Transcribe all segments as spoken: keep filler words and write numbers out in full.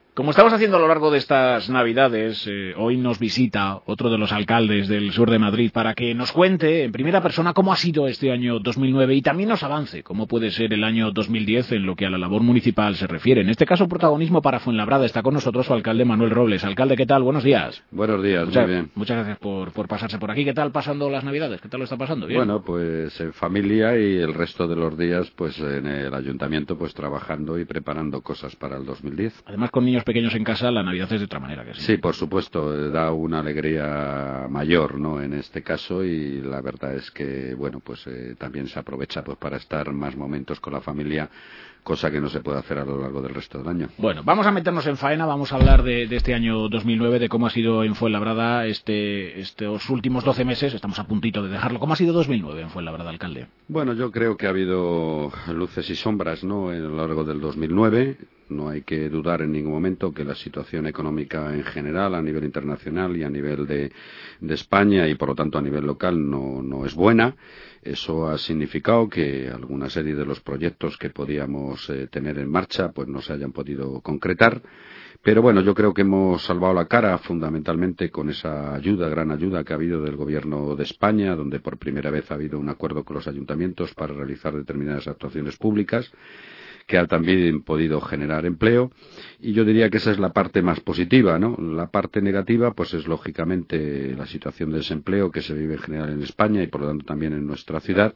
Como estamos haciendo a lo largo de estas Navidades, eh, hoy nos visita otro de los alcaldes del sur de Madrid para que nos cuente en primera persona cómo ha sido este año dos mil nueve y también nos avance cómo puede ser el año dos mil diez en lo que a la labor municipal se refiere. En este caso, protagonismo para Fuenlabrada. Está con nosotros su alcalde Manuel Robles. Alcalde, ¿qué tal? Buenos días. Buenos días, muchas, muy bien. Muchas gracias por, por pasarse por aquí. ¿Qué tal pasando las Navidades? ¿Qué tal lo está pasando? ¿Bien? Bueno, pues en familia y el resto de los días pues en el ayuntamiento pues trabajando y preparando cosas para el dos mil diez. Además, con niños pequeños en casa, la Navidad es de otra manera que sí. Sí, por supuesto, da una alegría mayor, ¿no? En este caso, y la verdad es que, bueno, pues eh, también se aprovecha pues para estar más momentos con la familia, cosa que no se puede hacer a lo largo del resto del año. Bueno, vamos a meternos en faena, vamos a hablar de, de este año dos mil nueve, de cómo ha sido en Fuenlabrada este, estos últimos doce meses, estamos a puntito de dejarlo. ¿Cómo ha sido dos mil nueve en Fuenlabrada, alcalde? Bueno, yo creo que ha habido luces y sombras, ¿no?, a lo largo del dos mil nueve. No hay que dudar en ningún momento que la situación económica en general, a nivel internacional y a nivel de, de España y por lo tanto a nivel local no, no es buena. Eso ha significado que alguna serie de los proyectos que podíamos eh, tener en marcha pues no se hayan podido concretar. Pero bueno, yo creo que hemos salvado la cara fundamentalmente con esa ayuda, gran ayuda que ha habido del Gobierno de España, donde por primera vez ha habido un acuerdo con los ayuntamientos para realizar determinadas actuaciones públicas, que ha también podido generar empleo, y yo diría que esa es la parte más positiva, ¿no? La parte negativa, pues es lógicamente la situación de desempleo que se vive en general en España y por lo tanto también en nuestra ciudad,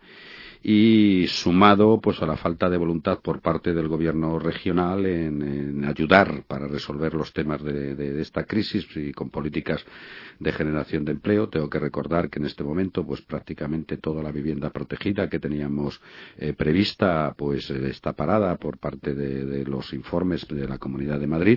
y sumado pues a la falta de voluntad por parte del gobierno regional en, en ayudar para resolver los temas de, de, de esta crisis y con políticas de generación de empleo. Tengo que recordar que en este momento pues prácticamente toda la vivienda protegida que teníamos eh, prevista pues eh, está parada por parte de, de los informes de la Comunidad de Madrid,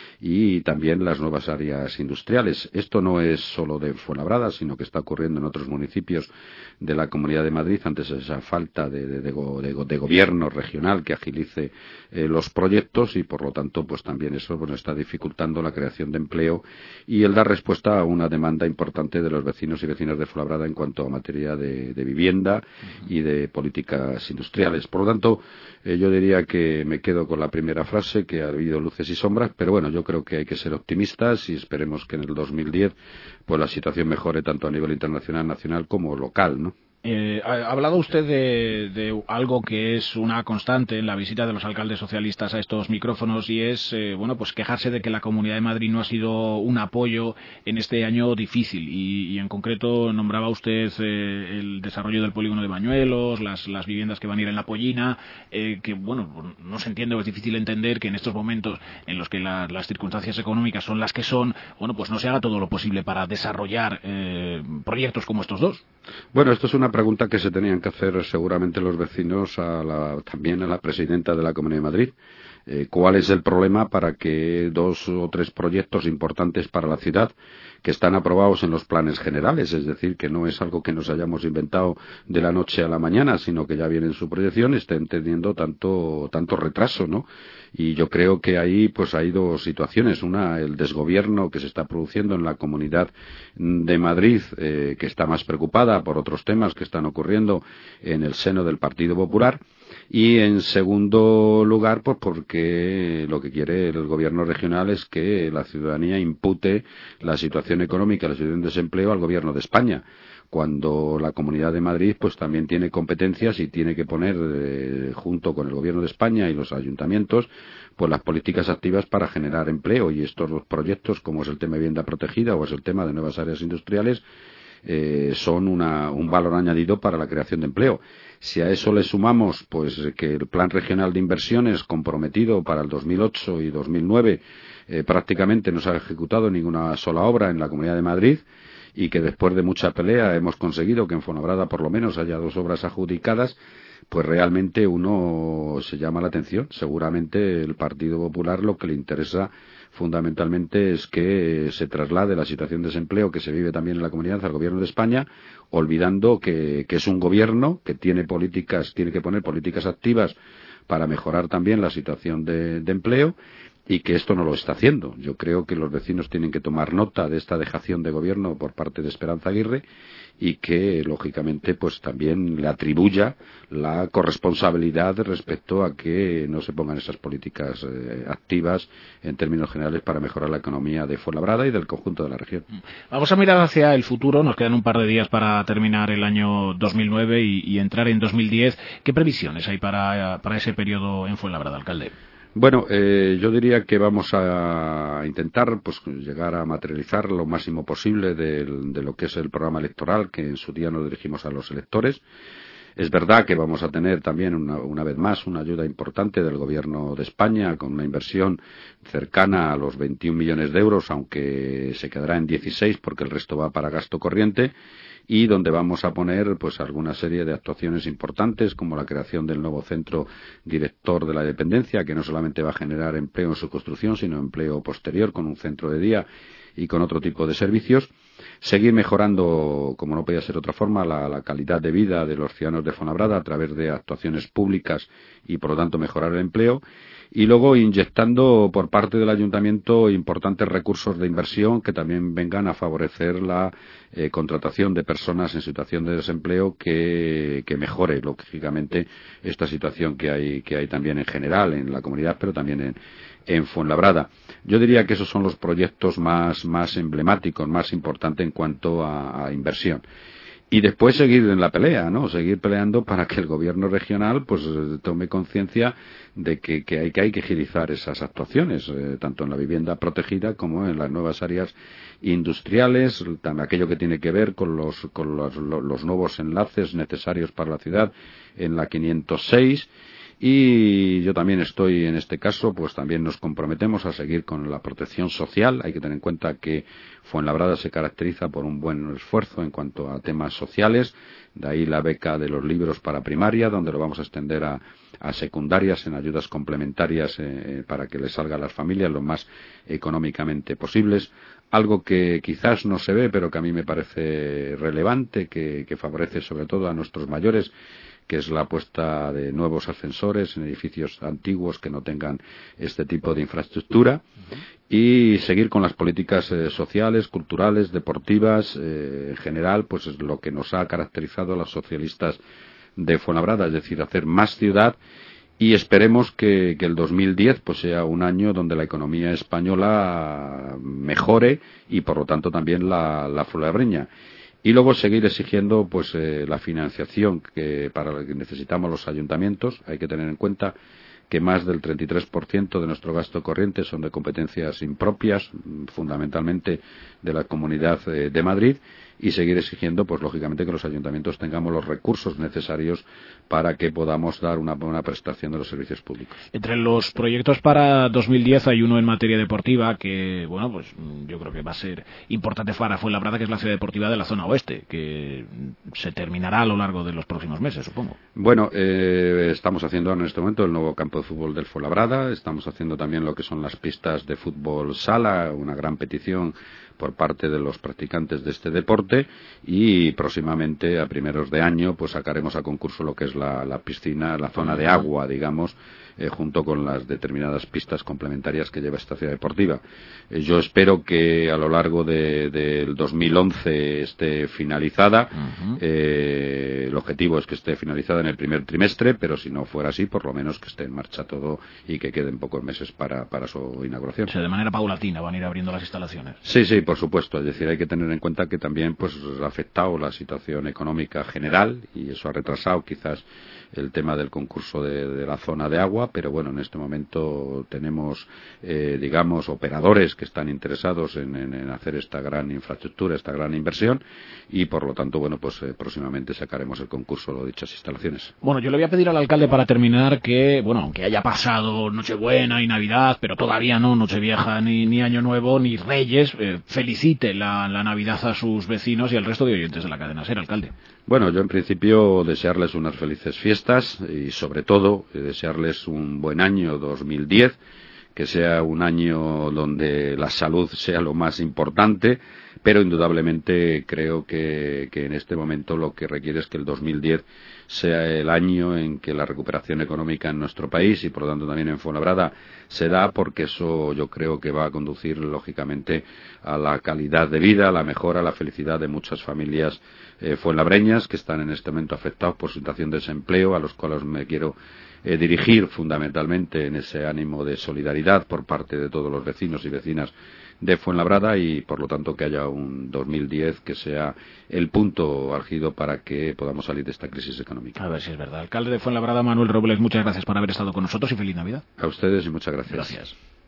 y también las nuevas áreas industriales. Esto no es solo de Fuenlabrada, sino que está ocurriendo en otros municipios de la Comunidad de Madrid ante esa falta de, de, de, de, de gobierno regional que agilice eh, los proyectos, y por lo tanto pues también eso bueno está dificultando la creación de empleo y el dar respuesta a una demanda importante de los vecinos y vecinas de Fuenlabrada en cuanto a materia de, de vivienda y de políticas industriales. Por lo tanto, eh, yo diría que me quedo con la primera frase, que ha habido luces y sombras, pero bueno, yo creo que hay que ser optimistas y esperemos que en el dos mil diez pues la situación mejore tanto a nivel internacional, nacional como local, ¿no? Eh, ha hablado usted de, de algo que es una constante en la visita de los alcaldes socialistas a estos micrófonos, y es eh, bueno pues quejarse de que la Comunidad de Madrid no ha sido un apoyo en este año difícil, y, y en concreto nombraba usted eh, el desarrollo del polígono de Bañuelos, las, las viviendas que van a ir en la Pollina, eh, que bueno, no se entiende o es difícil entender que en estos momentos en los que la, las circunstancias económicas son las que son, bueno pues no se haga todo lo posible para desarrollar eh, proyectos como estos dos. Bueno, esto es una pregunta que se tenían que hacer seguramente los vecinos a la, también a la presidenta de la Comunidad de Madrid. Eh, ¿Cuál es el problema para que dos o tres proyectos importantes para la ciudad, que están aprobados en los planes generales, es decir, que no es algo que nos hayamos inventado de la noche a la mañana, sino que ya viene en su proyección, estén teniendo tanto, tanto retraso, ¿no? Y yo creo que ahí pues hay dos situaciones. Una, el desgobierno que se está produciendo en la Comunidad de Madrid, eh, que está más preocupada por otros temas que están ocurriendo en el seno del Partido Popular. Y en segundo lugar, pues porque lo que quiere el gobierno regional es que la ciudadanía impute la situación económica, la situación de desempleo al gobierno de España, cuando la Comunidad de Madrid pues también tiene competencias y tiene que poner eh, junto con el gobierno de España y los ayuntamientos pues las políticas activas para generar empleo, y estos los proyectos como es el tema de vivienda protegida o es el tema de nuevas áreas industriales eh, son una, un valor añadido para la creación de empleo. Si a eso le sumamos pues que el Plan Regional de Inversiones comprometido para el dos mil ocho y dos mil nueve eh, prácticamente no se ha ejecutado ninguna sola obra en la Comunidad de Madrid, y que después de mucha pelea hemos conseguido que en Fuenlabrada por lo menos haya dos obras adjudicadas, pues realmente uno se llama la atención. Seguramente el Partido Popular lo que le interesa fundamentalmente es que se traslade la situación de desempleo que se vive también en la comunidad al gobierno de España, olvidando que, que es un gobierno que tiene políticas, tiene que poner políticas activas para mejorar también la situación de, de empleo, y que esto no lo está haciendo. Yo creo que los vecinos tienen que tomar nota de esta dejación de gobierno por parte de Esperanza Aguirre y que, lógicamente, pues también le atribuya la corresponsabilidad respecto a que no se pongan esas políticas eh, activas en términos generales para mejorar la economía de Fuenlabrada y del conjunto de la región. Vamos a mirar hacia el futuro. Nos quedan un par de días para terminar el año dos mil nueve y, y entrar en dos mil diez. ¿Qué previsiones hay para, para ese periodo en Fuenlabrada, alcalde? Bueno, eh, yo diría que vamos a intentar pues llegar a materializar lo máximo posible de, de lo que es el programa electoral que en su día nos dirigimos a los electores. Es verdad que vamos a tener también una, una vez más una ayuda importante del Gobierno de España con una inversión cercana a los veintiún millones de euros, aunque se quedará en dieciséis porque el resto va para gasto corriente, y donde vamos a poner pues alguna serie de actuaciones importantes como la creación del nuevo centro director de la dependencia, que no solamente va a generar empleo en su construcción sino empleo posterior con un centro de día y con otro tipo de servicios. Seguir mejorando, como no podía ser de otra forma, la, la calidad de vida de los ciudadanos de Fuenlabrada a través de actuaciones públicas y por lo tanto mejorar el empleo. Y luego inyectando por parte del ayuntamiento importantes recursos de inversión que también vengan a favorecer la eh, contratación de personas en situación de desempleo que, que mejore lógicamente esta situación que hay que hay también en general en la comunidad, pero también en, en Fuenlabrada. Yo diría que esos son los proyectos más, más emblemáticos, más importantes en cuanto a, a inversión. Y después seguir en la pelea, ¿no? Seguir peleando para que el gobierno regional pues tome conciencia de que, que hay que hay que agilizar esas actuaciones, eh, tanto en la vivienda protegida como en las nuevas áreas industriales, también aquello que tiene que ver con los con los, los, los nuevos enlaces necesarios para la ciudad en la quinientos seis. Y yo también estoy en este caso, pues también nos comprometemos a seguir con la protección social. Hay que tener en cuenta que Fuenlabrada se caracteriza por un buen esfuerzo en cuanto a temas sociales, de ahí la beca de los libros para primaria, donde lo vamos a extender a, a secundarias en ayudas complementarias eh, para que les salga a las familias lo más económicamente posibles. Algo que quizás no se ve, pero que a mí me parece relevante, que, que favorece sobre todo a nuestros mayores, que es la puesta de nuevos ascensores en edificios antiguos que no tengan este tipo de infraestructura, y seguir con las políticas eh, sociales, culturales, deportivas, eh, en general, pues es lo que nos ha caracterizado a los socialistas de Fuenlabrada, es decir, hacer más ciudad. Y esperemos que, que el dos mil diez pues sea un año donde la economía española mejore y por lo tanto también la, la fuenlabreña. Y luego seguir exigiendo pues eh, la financiación que para la que necesitamos los ayuntamientos. Hay que tener en cuenta que más del treinta y tres por ciento de nuestro gasto corriente son de competencias impropias, fundamentalmente de la Comunidad eh, de Madrid, y seguir exigiendo, pues lógicamente, que los ayuntamientos tengamos los recursos necesarios para que podamos dar una buena prestación de los servicios públicos. Entre los proyectos para dos mil diez hay uno en materia deportiva que, bueno, pues yo creo que va a ser importante para Fuenlabrada, que es la ciudad deportiva de la zona oeste, que se terminará a lo largo de los próximos meses, supongo. Bueno, eh, estamos haciendo en este momento el nuevo campo de fútbol del Fuenlabrada, estamos haciendo también lo que son las pistas de fútbol sala, una gran petición por parte de los practicantes de este deporte, y próximamente a primeros de año pues sacaremos a concurso lo que es la, la piscina, la zona de agua, digamos, eh, junto con las determinadas pistas complementarias que lleva esta ciudad deportiva. Eh, yo espero que a lo largo de, del dos mil once esté finalizada. Uh-huh. eh, el objetivo es que esté finalizada en el primer trimestre, pero si no fuera así, por lo menos que esté en marcha todo y que queden pocos meses para, para su inauguración. O sea, de manera paulatina van a ir abriendo las instalaciones. Sí, sí, por supuesto. Es decir, hay que tener en cuenta que también pues ha afectado la situación económica general y eso ha retrasado quizás el tema del concurso de, de la zona de agua, pero bueno, en este momento tenemos, eh, digamos, operadores que están interesados en, en, en hacer esta gran infraestructura, esta gran inversión, y por lo tanto, bueno, pues eh, próximamente sacaremos el concurso de dichas instalaciones. Bueno, yo le voy a pedir al alcalde para terminar que, bueno, aunque haya pasado Nochebuena y Navidad, pero todavía no Nochevieja ni, ni Año Nuevo ni Reyes, eh, felicite la, la Navidad a sus vecinos y al resto de oyentes de la cadena SER, alcalde. Bueno, yo en principio desearles unas felices fiestas y sobre todo eh, desearles un buen año dos mil diez, que sea un año donde la salud sea lo más importante, pero indudablemente creo que, que en este momento lo que requiere es que el dos mil diez sea el año en que la recuperación económica en nuestro país y por lo tanto también en Fuenlabrada se da, porque eso yo creo que va a conducir lógicamente a la calidad de vida, a la mejora, a la felicidad de muchas familias eh, fuenlabreñas que están en este momento afectados por situación de desempleo, a los cuales me quiero eh, dirigir fundamentalmente en ese ánimo de solidaridad por parte de todos los vecinos y vecinas de Fuenlabrada, y por lo tanto que haya un dos mil diez que sea el punto álgido para que podamos salir de esta crisis económica. A ver si es verdad. Alcalde de Fuenlabrada, Manuel Robles, muchas gracias por haber estado con nosotros y feliz Navidad. A ustedes y muchas gracias. Gracias.